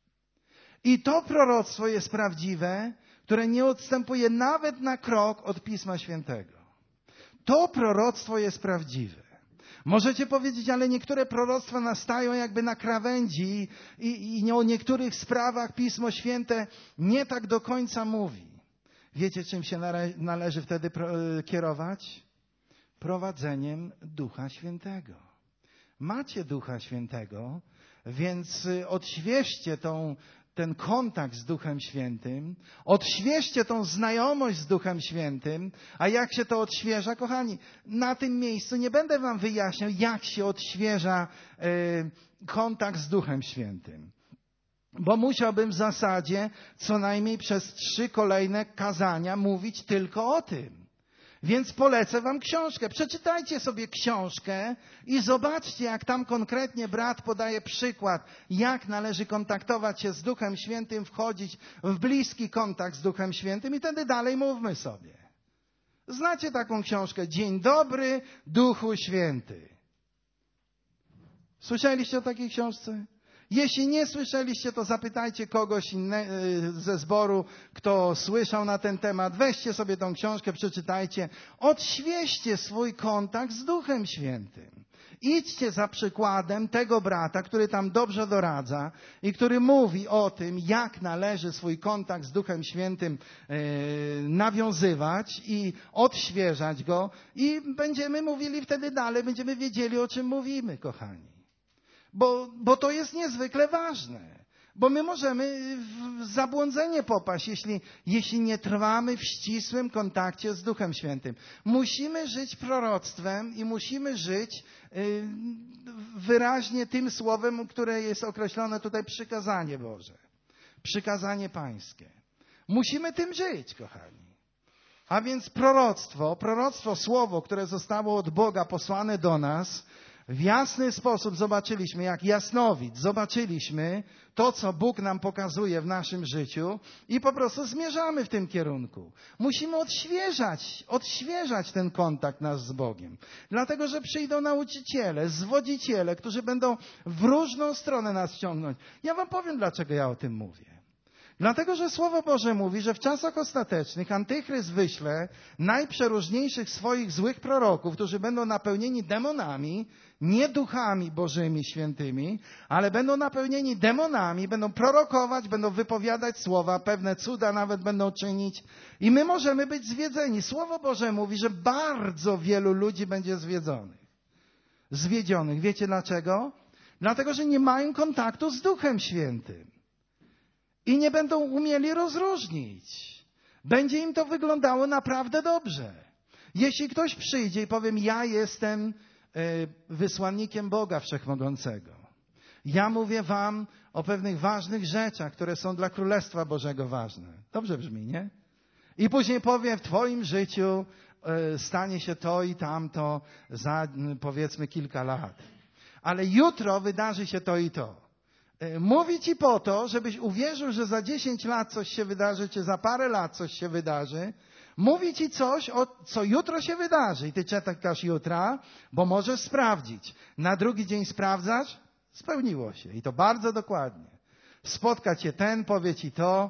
I to proroctwo jest prawdziwe, które nie odstępuje nawet na krok od Pisma Świętego. To proroctwo jest prawdziwe. Możecie powiedzieć, ale niektóre proroctwa nastają jakby na krawędzi i o niektórych sprawach Pismo Święte nie tak do końca mówi. Wiecie, czym się należy wtedy kierować? Prowadzeniem Ducha Świętego. Macie Ducha Świętego, więc odświeżcie ten kontakt z Duchem Świętym, odświeżcie tą znajomość z Duchem Świętym, a jak się to odświeża, kochani, na tym miejscu nie będę wam wyjaśniał, jak się odświeża kontakt z Duchem Świętym. Bo musiałbym w zasadzie co najmniej przez 3 kolejne kazania mówić tylko o tym. Więc polecę wam książkę. Przeczytajcie sobie książkę i zobaczcie, jak tam konkretnie brat podaje przykład, jak należy kontaktować się z Duchem Świętym, wchodzić w bliski kontakt z Duchem Świętym i wtedy dalej mówmy sobie. Znacie taką książkę? Dzień dobry, Duchu Święty. Słyszeliście o takiej książce? Jeśli nie słyszeliście, to zapytajcie kogoś ze zboru, kto słyszał na ten temat. Weźcie sobie tą książkę, przeczytajcie. Odświeżcie swój kontakt z Duchem Świętym. Idźcie za przykładem tego brata, który tam dobrze doradza i który mówi o tym, jak należy swój kontakt z Duchem Świętym nawiązywać i odświeżać go. I będziemy mówili wtedy dalej, będziemy wiedzieli, o czym mówimy, kochani. Bo to jest niezwykle ważne. Bo my możemy w zabłądzenie popaść, jeśli nie trwamy w ścisłym kontakcie z Duchem Świętym. Musimy żyć proroctwem i musimy żyć wyraźnie tym słowem, które jest określone tutaj przykazanie Boże. Przykazanie Pańskie. Musimy tym żyć, kochani. A więc proroctwo, słowo, które zostało od Boga posłane do nas, w jasny sposób zobaczyliśmy, jak jasnowidz, zobaczyliśmy to, co Bóg nam pokazuje w naszym życiu i po prostu zmierzamy w tym kierunku. Musimy odświeżać ten kontakt nasz z Bogiem. Dlatego, że przyjdą nauczyciele, zwodziciele, którzy będą w różną stronę nas ciągnąć. Ja wam powiem, dlaczego ja o tym mówię. Dlatego, że Słowo Boże mówi, że w czasach ostatecznych Antychryst wyśle najprzeróżniejszych swoich złych proroków, którzy będą napełnieni demonami, nie duchami Bożymi, świętymi, ale będą napełnieni demonami, będą prorokować, będą wypowiadać słowa, pewne cuda nawet będą czynić i my możemy być zwiedzeni. Słowo Boże mówi, że bardzo wielu ludzi będzie zwiedzionych. Wiecie dlaczego? Dlatego, że nie mają kontaktu z Duchem Świętym. I nie będą umieli rozróżnić. Będzie im to wyglądało naprawdę dobrze. Jeśli ktoś przyjdzie i powie, ja jestem wysłannikiem Boga Wszechmogącego. Ja mówię wam o pewnych ważnych rzeczach, które są dla Królestwa Bożego ważne. Dobrze brzmi, nie? I później powie, w twoim życiu stanie się to i tamto za powiedzmy kilka lat. Ale jutro wydarzy się to i to. Mówi ci po to, żebyś uwierzył, że za 10 lat coś się wydarzy, czy za parę lat coś się wydarzy. Mówi ci coś, co jutro się wydarzy. I ty czekasz jutra, bo możesz sprawdzić. Na drugi dzień sprawdzasz, spełniło się. I to bardzo dokładnie. Spotka cię ten, powie ci to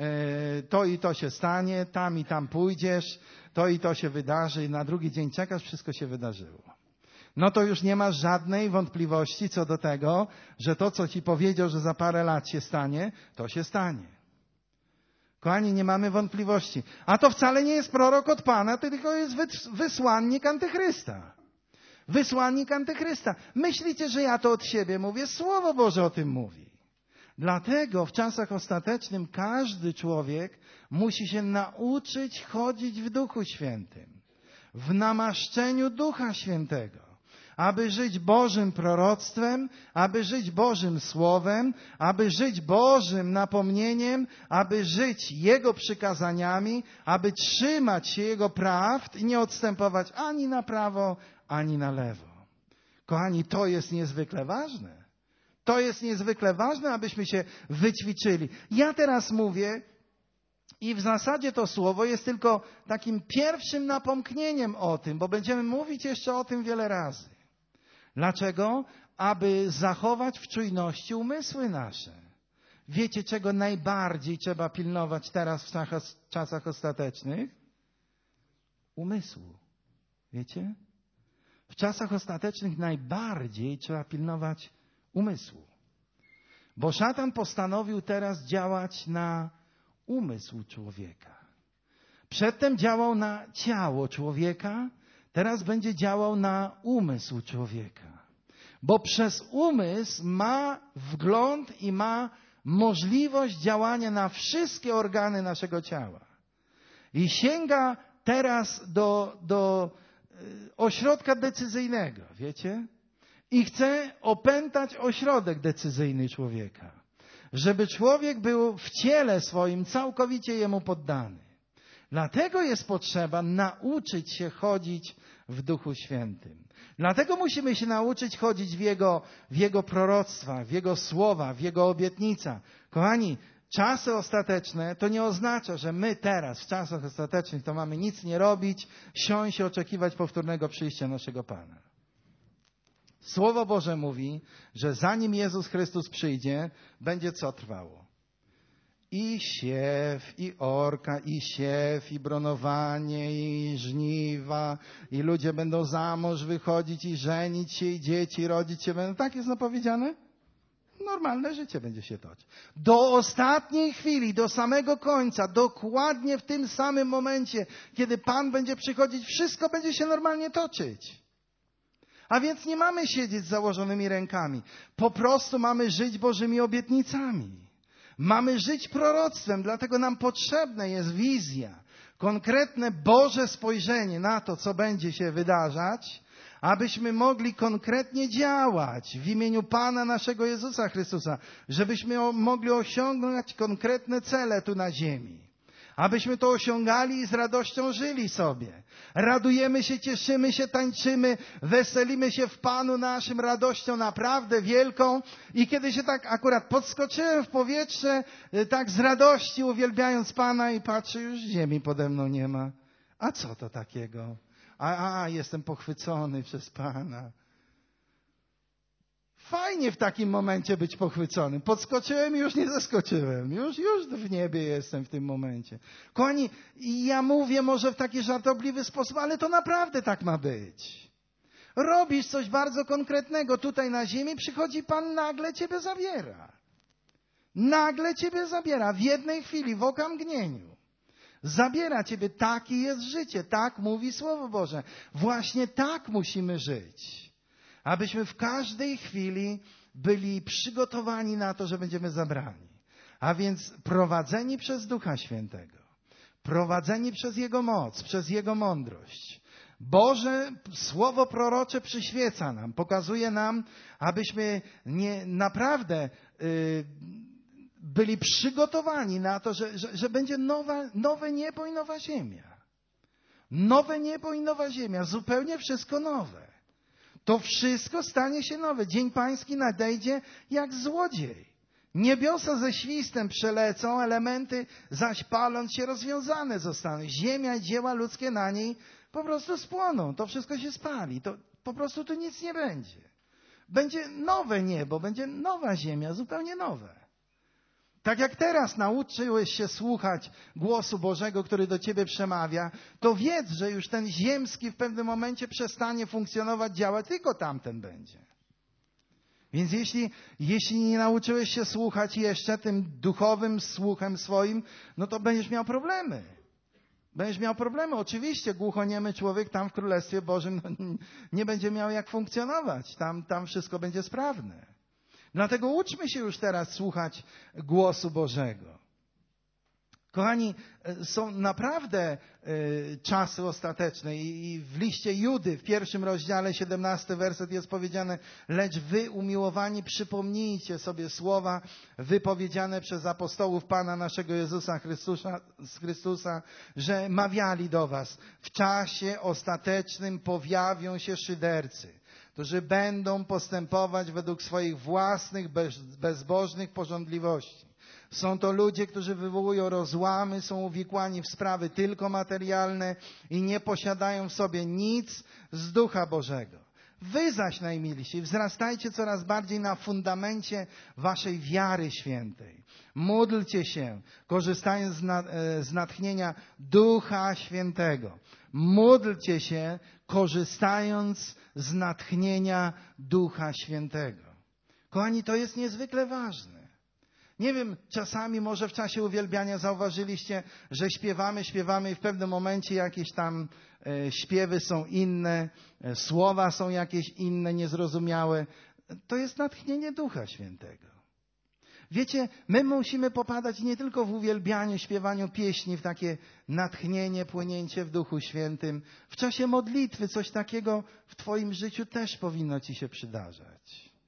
i to się stanie, tam i tam pójdziesz, to i to się wydarzy. I na drugi dzień czekasz, wszystko się wydarzyło. No to już nie masz żadnej wątpliwości co do tego, że to, co ci powiedział, że za parę lat się stanie, to się stanie. Kochani, nie mamy wątpliwości. A to wcale nie jest prorok od Pana, tylko jest wysłannik Antychrysta. Wysłannik Antychrysta. Myślicie, że ja to od siebie mówię? Słowo Boże o tym mówi. Dlatego w czasach ostatecznym każdy człowiek musi się nauczyć chodzić w Duchu Świętym. W namaszczeniu Ducha Świętego. Aby żyć Bożym proroctwem, aby żyć Bożym Słowem, aby żyć Bożym napomnieniem, aby żyć Jego przykazaniami, aby trzymać się Jego prawd i nie odstępować ani na prawo, ani na lewo. Kochani, to jest niezwykle ważne. To jest niezwykle ważne, abyśmy się wyćwiczyli. Ja teraz mówię i w zasadzie to słowo jest tylko takim pierwszym napomknieniem o tym, bo będziemy mówić jeszcze o tym wiele razy. Dlaczego? Aby zachować w czujności umysły nasze. Wiecie, czego najbardziej trzeba pilnować teraz w czasach ostatecznych? Umysłu. Wiecie? W czasach ostatecznych najbardziej trzeba pilnować umysłu. Bo szatan postanowił teraz działać na umysł człowieka. Przedtem działał na ciało człowieka, teraz będzie działał na umysł człowieka. Bo przez umysł ma wgląd i ma możliwość działania na wszystkie organy naszego ciała. I sięga teraz do ośrodka decyzyjnego, wiecie? I chce opętać ośrodek decyzyjny człowieka. Żeby człowiek był w ciele swoim całkowicie jemu poddany. Dlatego jest potrzeba nauczyć się chodzić w Duchu Świętym. Dlatego musimy się nauczyć chodzić w Jego proroctwa, w Jego słowa, w Jego obietnicach. Kochani, czasy ostateczne to nie oznacza, że my teraz w czasach ostatecznych to mamy nic nie robić, siąść i oczekiwać powtórnego przyjścia naszego Pana. Słowo Boże mówi, że zanim Jezus Chrystus przyjdzie, będzie co trwało? I siew, i orka, i siew, i bronowanie, i żniwa, i ludzie będą za mąż wychodzić, i żenić się, i dzieci rodzić się będą. Tak jest napowiedziane? Normalne życie będzie się toczyć. Do ostatniej chwili, do samego końca, dokładnie w tym samym momencie, kiedy Pan będzie przychodzić, wszystko będzie się normalnie toczyć. A więc nie mamy siedzieć z założonymi rękami. Po prostu mamy żyć Bożymi obietnicami. Mamy żyć proroctwem, dlatego nam potrzebna jest wizja, konkretne Boże spojrzenie na to, co będzie się wydarzać, abyśmy mogli konkretnie działać w imieniu Pana naszego Jezusa Chrystusa, żebyśmy mogli osiągnąć konkretne cele tu na ziemi. Abyśmy to osiągali i z radością żyli sobie. Radujemy się, cieszymy się, tańczymy, weselimy się w Panu naszym radością naprawdę wielką. I kiedy się tak akurat podskoczyłem w powietrze, tak z radości uwielbiając Pana i patrzę, już ziemi pode mną nie ma. A co to takiego? Jestem pochwycony przez Pana. Fajnie w takim momencie być pochwyconym. Podskoczyłem i już nie zaskoczyłem. Już w niebie jestem w tym momencie. Kochani, ja mówię może w taki żartobliwy sposób, ale to naprawdę tak ma być. Robisz coś bardzo konkretnego tutaj na ziemi, przychodzi Pan, nagle ciebie zabiera. Nagle ciebie zabiera w jednej chwili, w okamgnieniu. Zabiera ciebie. Takie jest życie. Tak mówi Słowo Boże. Właśnie tak musimy żyć. Abyśmy w każdej chwili byli przygotowani na to, że będziemy zabrani. A więc prowadzeni przez Ducha Świętego. Prowadzeni przez Jego moc, przez Jego mądrość. Boże Słowo prorocze przyświeca nam, pokazuje nam, abyśmy naprawdę byli przygotowani na to, że będzie nowe niebo i nowa ziemia. Nowe niebo i nowa ziemia. Zupełnie wszystko nowe. To wszystko stanie się nowe. Dzień Pański nadejdzie jak złodziej. Niebiosa ze świstem przelecą, elementy zaś paląc się rozwiązane zostaną. Ziemia i dzieła ludzkie na niej po prostu spłoną. To wszystko się spali. To po prostu tu nic nie będzie. Będzie nowe niebo, będzie nowa ziemia, zupełnie nowe. Tak jak teraz nauczyłeś się słuchać głosu Bożego, który do ciebie przemawia, to wiedz, że już ten ziemski w pewnym momencie przestanie funkcjonować, działać, tylko tamten będzie. Więc jeśli nie nauczyłeś się słuchać jeszcze tym duchowym słuchem swoim, no to będziesz miał problemy. Będziesz miał problemy. Oczywiście głuchoniemy człowiek tam w Królestwie Bożym nie będzie miał jak funkcjonować. Tam wszystko będzie sprawne. Dlatego uczmy się już teraz słuchać głosu Bożego. Kochani, są naprawdę czasy ostateczne i w liście Judy, w 1 rozdziale, 17 werset jest powiedziane: lecz wy, umiłowani, przypomnijcie sobie słowa wypowiedziane przez apostołów Pana naszego Jezusa Chrystusa, że mawiali do was: w czasie ostatecznym pojawią się szydercy, którzy będą postępować według swoich własnych bezbożnych pożądliwości. Są to ludzie, którzy wywołują rozłamy, są uwikłani w sprawy tylko materialne i nie posiadają w sobie nic z Ducha Bożego. Wy zaś, najmilsi, wzrastajcie coraz bardziej na fundamencie waszej wiary świętej. Módlcie się, korzystając z natchnienia Ducha Świętego. Módlcie się, korzystając z natchnienia Ducha Świętego. Kochani, to jest niezwykle ważne. Nie wiem, czasami może w czasie uwielbiania zauważyliście, że śpiewamy i w pewnym momencie jakieś tam śpiewy są inne, słowa są jakieś inne, niezrozumiałe. To jest natchnienie Ducha Świętego. Wiecie, my musimy popadać nie tylko w uwielbianiu, śpiewaniu pieśni, w takie natchnienie, płynięcie w Duchu Świętym. W czasie modlitwy coś takiego w twoim życiu też powinno ci się przydarzać.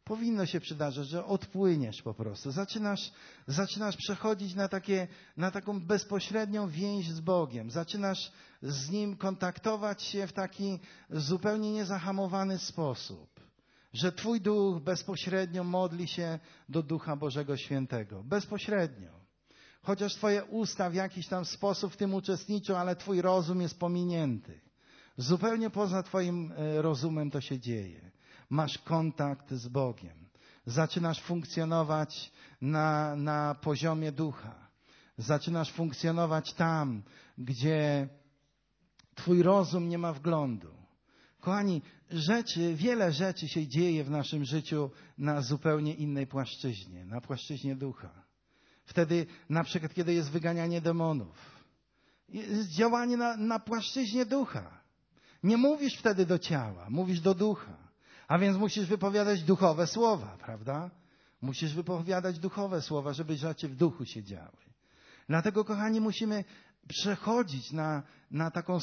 Powinno się przydarzać, że odpłyniesz po prostu. Zaczynasz przechodzić na taką bezpośrednią więź z Bogiem. Zaczynasz z Nim kontaktować się w taki zupełnie niezahamowany sposób. Że Twój duch bezpośrednio modli się do Ducha Bożego Świętego. Bezpośrednio. Chociaż Twoje usta w jakiś tam sposób w tym uczestniczą, ale Twój rozum jest pominięty. Zupełnie poza Twoim rozumem to się dzieje. Masz kontakt z Bogiem. Zaczynasz funkcjonować na poziomie ducha. Zaczynasz funkcjonować tam, gdzie Twój rozum nie ma wglądu. Kochani, wiele rzeczy się dzieje w naszym życiu na zupełnie innej płaszczyźnie, na płaszczyźnie ducha. Wtedy, na przykład, kiedy jest wyganianie demonów, jest działanie na płaszczyźnie ducha. Nie mówisz wtedy do ciała, mówisz do ducha. A więc musisz wypowiadać duchowe słowa, prawda? Musisz wypowiadać duchowe słowa, żeby rzeczy w duchu się działy. Dlatego, kochani, musimy przechodzić na taką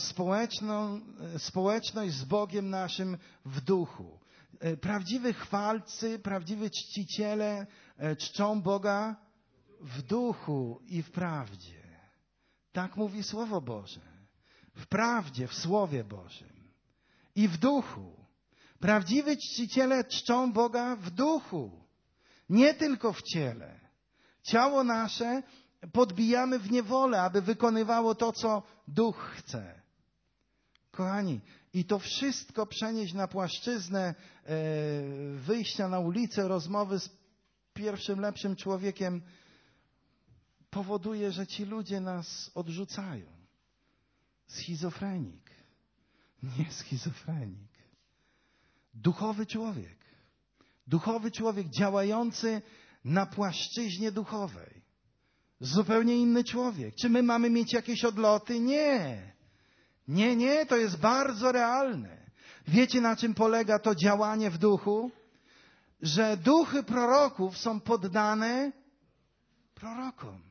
społeczność z Bogiem naszym w duchu. Prawdziwi chwalcy, prawdziwi czciciele czczą Boga w duchu i w prawdzie. Tak mówi Słowo Boże. W prawdzie, w Słowie Bożym. I w duchu. Prawdziwi czciciele czczą Boga w duchu. Nie tylko w ciele. Ciało nasze podbijamy w niewolę, aby wykonywało to, co duch chce. Kochani, i to wszystko przenieść na płaszczyznę wyjścia na ulicę, rozmowy z pierwszym, lepszym człowiekiem powoduje, że ci ludzie nas odrzucają. Schizofrenik. Nie schizofrenik. Duchowy człowiek. Duchowy człowiek działający na płaszczyźnie duchowej. Zupełnie inny człowiek. Czy my mamy mieć jakieś odloty? Nie. Nie, to jest bardzo realne. Wiecie, na czym polega to działanie w duchu? Że duchy proroków są poddane prorokom.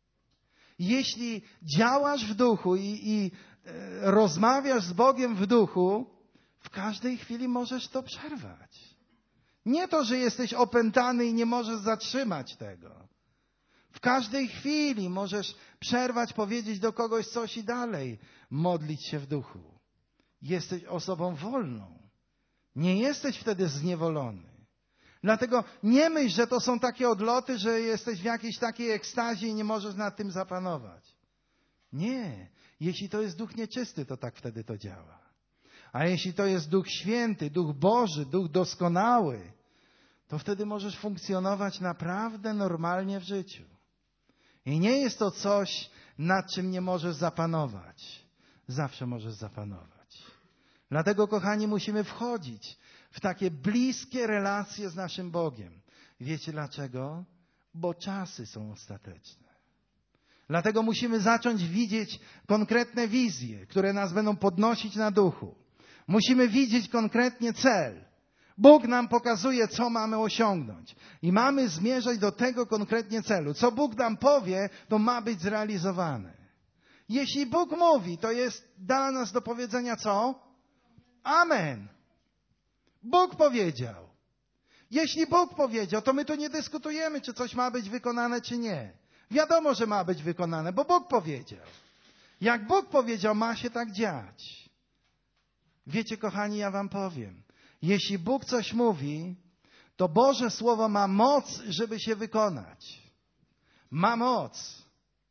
Jeśli działasz w duchu i rozmawiasz z Bogiem w duchu, w każdej chwili możesz to przerwać. Nie to, że jesteś opętany i nie możesz zatrzymać tego. W każdej chwili możesz przerwać, powiedzieć do kogoś coś i dalej modlić się w duchu. Jesteś osobą wolną. Nie jesteś wtedy zniewolony. Dlatego nie myśl, że to są takie odloty, że jesteś w jakiejś takiej ekstazie i nie możesz nad tym zapanować. Nie. Jeśli to jest duch nieczysty, to tak wtedy to działa. A jeśli to jest Duch Święty, Duch Boży, Duch doskonały, to wtedy możesz funkcjonować naprawdę normalnie w życiu. I nie jest to coś, nad czym nie możesz zapanować. Zawsze możesz zapanować. Dlatego, kochani, musimy wchodzić w takie bliskie relacje z naszym Bogiem. Wiecie dlaczego? Bo czasy są ostateczne. Dlatego musimy zacząć widzieć konkretne wizje, które nas będą podnosić na duchu. Musimy widzieć konkretnie cel. Bóg nam pokazuje, co mamy osiągnąć. I mamy zmierzać do tego konkretnie celu. Co Bóg nam powie, to ma być zrealizowane. Jeśli Bóg mówi, to jest dla nas do powiedzenia co? Amen. Bóg powiedział. Jeśli Bóg powiedział, to my tu nie dyskutujemy, czy coś ma być wykonane, czy nie. Wiadomo, że ma być wykonane, bo Bóg powiedział. Jak Bóg powiedział, ma się tak dziać. Wiecie, kochani, ja wam powiem. Jeśli Bóg coś mówi, to Boże Słowo ma moc, żeby się wykonać. Ma moc.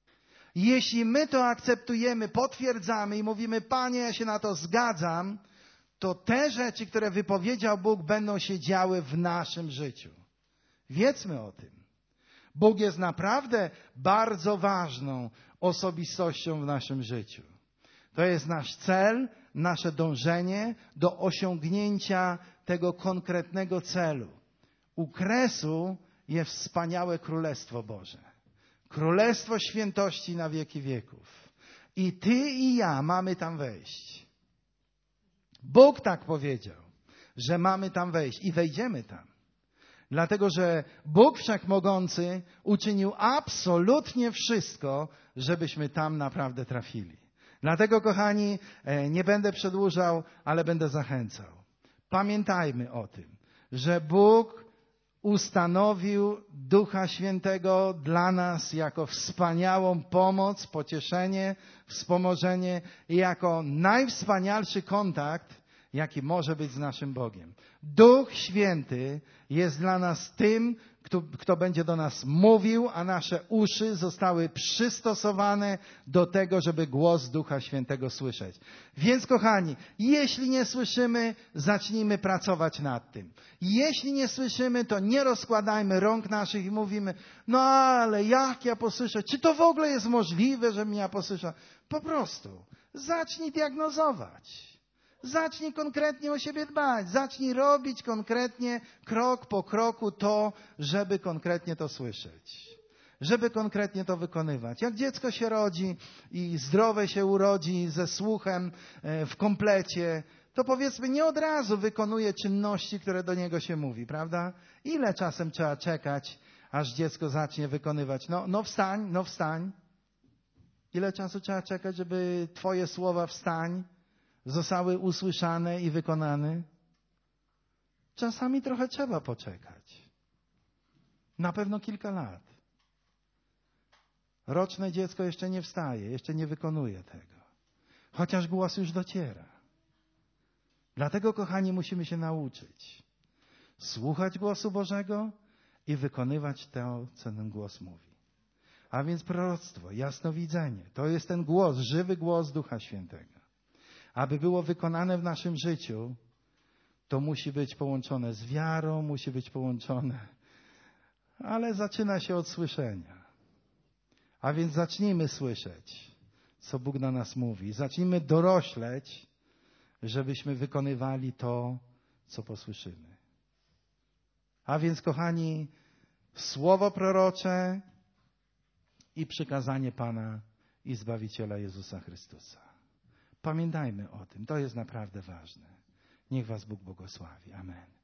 Jeśli my to akceptujemy, potwierdzamy i mówimy, Panie, ja się na to zgadzam, to te rzeczy, które wypowiedział Bóg, będą się działy w naszym życiu. Wiedzmy o tym. Bóg jest naprawdę bardzo ważną osobistością w naszym życiu. To jest nasz cel, nasze dążenie do osiągnięcia tego konkretnego celu. U kresu jest wspaniałe Królestwo Boże. Królestwo świętości na wieki wieków. I ty i ja mamy tam wejść. Bóg tak powiedział, że mamy tam wejść i wejdziemy tam. Dlatego, że Bóg Wszechmogący uczynił absolutnie wszystko, żebyśmy tam naprawdę trafili. Dlatego, kochani, nie będę przedłużał, ale będę zachęcał. Pamiętajmy o tym, że Bóg ustanowił Ducha Świętego dla nas jako wspaniałą pomoc, pocieszenie, wspomożenie i jako najwspanialszy kontakt, jaki może być z naszym Bogiem. Duch Święty jest dla nas tym, kto będzie do nas mówił, a nasze uszy zostały przystosowane do tego, żeby głos Ducha Świętego słyszeć. Więc, kochani, jeśli nie słyszymy, zacznijmy pracować nad tym. Jeśli nie słyszymy, to nie rozkładajmy rąk naszych i mówimy, no ale jak ja posłyszę? Czy to w ogóle jest możliwe, żebym ja posłyszał? Po prostu zacznij diagnozować. Zacznij konkretnie o siebie dbać. Zacznij robić konkretnie, krok po kroku to, żeby konkretnie to słyszeć. Żeby konkretnie to wykonywać. Jak dziecko się rodzi i zdrowe się urodzi ze słuchem w komplecie, to powiedzmy nie od razu wykonuje czynności, które do niego się mówi, prawda? Ile czasem trzeba czekać, aż dziecko zacznie wykonywać? No wstań. Ile czasu trzeba czekać, żeby twoje słowa wstań zostały usłyszane i wykonane? Czasami trochę trzeba poczekać. Na pewno kilka lat. Roczne dziecko jeszcze nie wstaje, jeszcze nie wykonuje tego. Chociaż głos już dociera. Dlatego, kochani, musimy się nauczyć słuchać głosu Bożego i wykonywać to, co ten głos mówi. A więc proroctwo, jasnowidzenie, to jest ten głos, żywy głos Ducha Świętego. Aby było wykonane w naszym życiu, to musi być połączone z wiarą, musi być połączone, ale zaczyna się od słyszenia. A więc zacznijmy słyszeć, co Bóg na nas mówi. Zacznijmy dorośleć, żebyśmy wykonywali to, co posłyszymy. A więc, kochani, słowo prorocze i przykazanie Pana i Zbawiciela Jezusa Chrystusa. Pamiętajmy o tym, to jest naprawdę ważne. Niech was Bóg błogosławi. Amen.